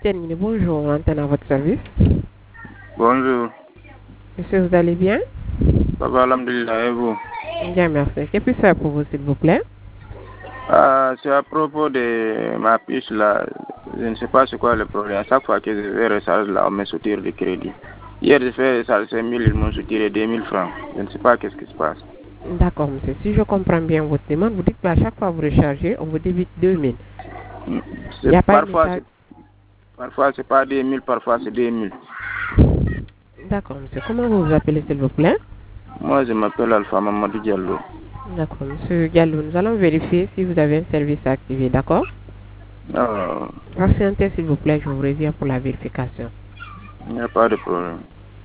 MTN, bonjour, antenne à votre service. Bonjour. Monsieur, vous allez bien? Ça va, alhamdulillah, et vous? Bien, merci. Que puis-je faire pour vous, s'il vous plaît? C'est à propos de ma puce là. Je ne sais pas c'est quoi le problème. À chaque fois que je vais recharger là, on me soutire du crédit. Hier, j'ai fait recharger 5 000, ils m'ont soutiré 2 000 francs. Je ne sais pas qu'est-ce qui se passe. D'accord, monsieur. Si je comprends bien votre demande, vous dites qu'à chaque fois que vous rechargez, on vous débite 2 000. Il n'y a pas de message. Parfois, c'est pas 2 000, parfois, c'est 2 000. D'accord, monsieur. Comment vous vous appelez, s'il vous plaît? Moi, je m'appelle Alpha Mamadou Diallo. D'accord, monsieur Diallo. Nous allons vérifier si vous avez un service activé, d'accord? Patientez, s'il vous plaît, je vous reviens pour la vérification. Il n'y a pas de problème.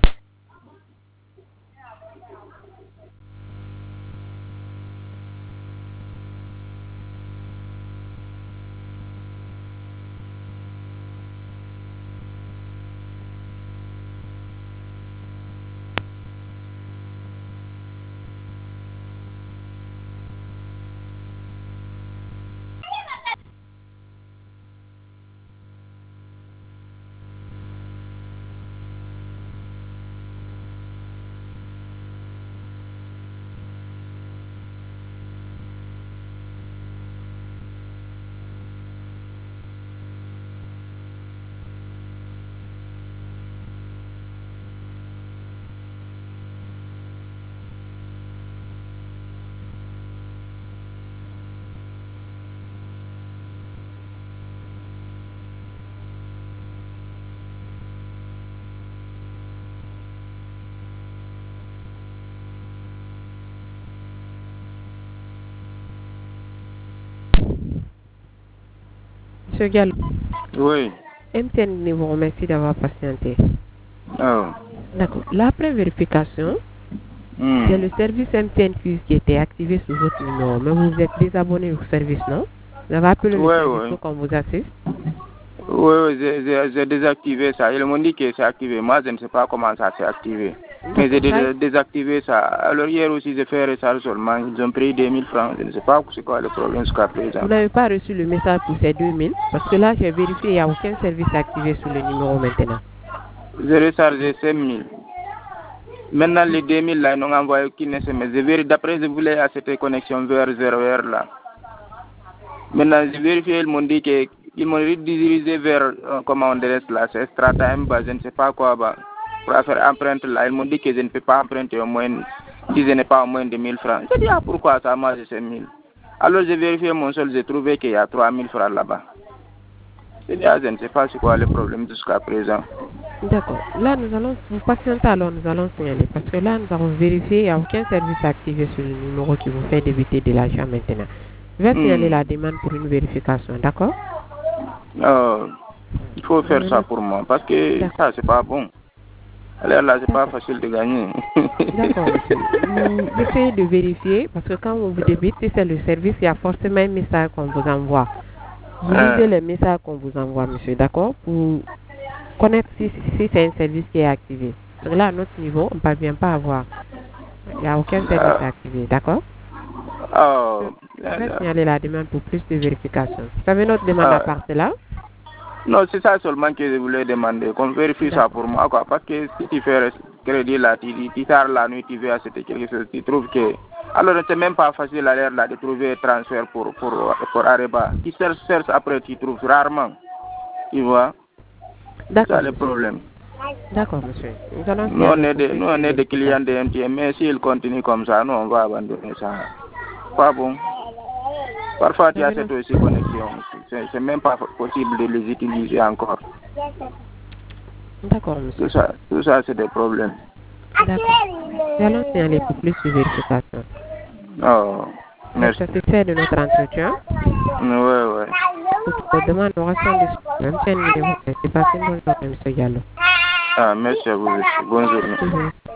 Monsieur Diallo. Oui. MTN vous remercie d'avoir patienté. Oh. D'accord. L'après vérification, c'est le service MTN qui était activé sur votre numéro. Mais vous êtes désabonné au service, non? Vous avez appelé le service pour qu'on vous assiste? Oui, j'ai désactivé ça. Ils m'ont dit que c'est activé. Moi, je ne sais pas comment ça s'est activé. Mais j'ai désactivé ça. Alors hier aussi, j'ai fait recharge seulement. Ils ont pris 2 000 francs. Je ne sais pas c'est quoi le problème jusqu'à présent. Vous n'avez pas reçu le message pour ces 2 000? Parce que là, j'ai vérifié, il n'y a aucun service activé sur le numéro maintenant. J'ai rechargé 5 000. Maintenant, les 2 000 là, ils n'ont envoyé aucune SMS. D'après, je voulais à cette connexion vers 0h là. Maintenant, j'ai vérifié, ils m'ont dit qu'ils m'ont redirigé vers, comment on dirait là, c'est Stratime, je ne sais pas quoi, pour faire empreinte là. Ils m'ont dit que je ne peux pas emprunter au moins, si je n'ai pas au moins de 1 000 francs. Je dis, pourquoi ça, moi j'ai 5 000. Alors j'ai vérifié mon sol, j'ai trouvé qu'il y a 3 000 francs là-bas. Je dis, je ne sais pas c'est quoi le problème jusqu'à présent. D'accord. Là, nous allons vous patienter, alors nous allons signaler. Parce que là, nous avons vérifié, il n'y a aucun service activé sur le numéro qui vous fait débiter de l'argent maintenant. Je vais signaler la demande pour une vérification, d'accord? Il faut faire ça pour moi, parce que ça, c'est pas bon. Alors là, c'est pas facile de gagner. D'accord, monsieur. Essayez de vérifier, parce que quand on vous débite, si c'est le service, il y a forcément un message qu'on vous envoie. Vous lisez les messages qu'on vous envoie, monsieur, d'accord? Pour connaître si c'est un service qui est activé. Donc là, à notre niveau, on ne parvient pas à voir. Il n'y a aucun service activé, d'accord? Je vais signaler la demande pour plus de vérification. Vous avez notre demande à part de là? Non, c'est ça seulement que je voulais demander, qu'on vérifie ça pour moi, quoi. Parce que si tu fais crédit là, tu sors la nuit, tu veux acheter quelque chose, tu trouves que... Alors, c'est même pas facile à l'air là de trouver un transfert pour Areba. Tu cherches après, tu trouves rarement. Tu vois? C'est ça le problème. D'accord, monsieur. Nous, on est des clients de MTN, mais s'ils continuent comme ça, nous, on va abandonner ça. Pas bon. Parfois, tu as cette aussi connexion. C'est même pas possible de les utiliser encore. D'accord, monsieur. Tout ça c'est des problèmes. D'accord. Nous allons signaler pour plus de vérification. Oh, merci. Satisfait de notre entretien? Oui. Pour demande d'oration de même chaîne, c'est passé une bonne journée, monsieur Diallo. Merci à vous. Bonne journée.